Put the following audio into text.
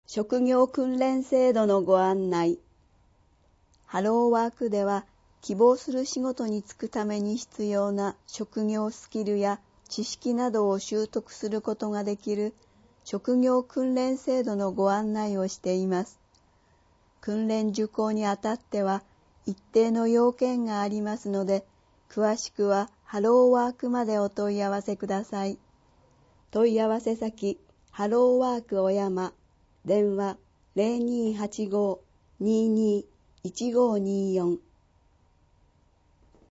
職業訓練制度のご案内。ハローワークでは、希望する仕事に就くために必要な職業スキルや知識などを習得することができる職業訓練制度のご案内をしています。訓練受講にあたっては、一定の要件がありますので、詳しくはハローワークまでお問い合わせください。問い合わせ先、ハローワーク小山、電話 0285-22-1524